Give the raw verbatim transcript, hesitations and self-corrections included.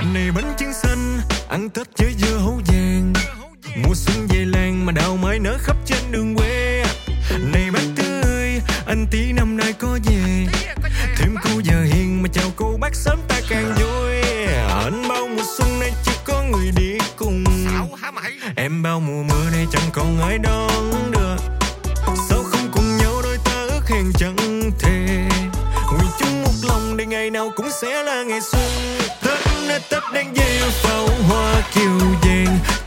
Này bánh trưng xanh ăn Tết với dưa hấu vàng, mùa xuân về làng mà đào mai nở khắp trên đường quê. Này bác Tư ơi, anh tí năm nay có về, thêm cô giờ hiền mà chào cô bác sớm ta càng vui. Anh bao mùa xuân nay chỉ có người đi cùng, em bao mùa mưa này chẳng còn ai đón được. Sao không cùng nhau đôi ta ước hẹn chẳng thề, nguyện chung một lòng để ngày nào cũng sẽ là ngày xuân. Tết Tết đang về pháo hoa kiều vàng,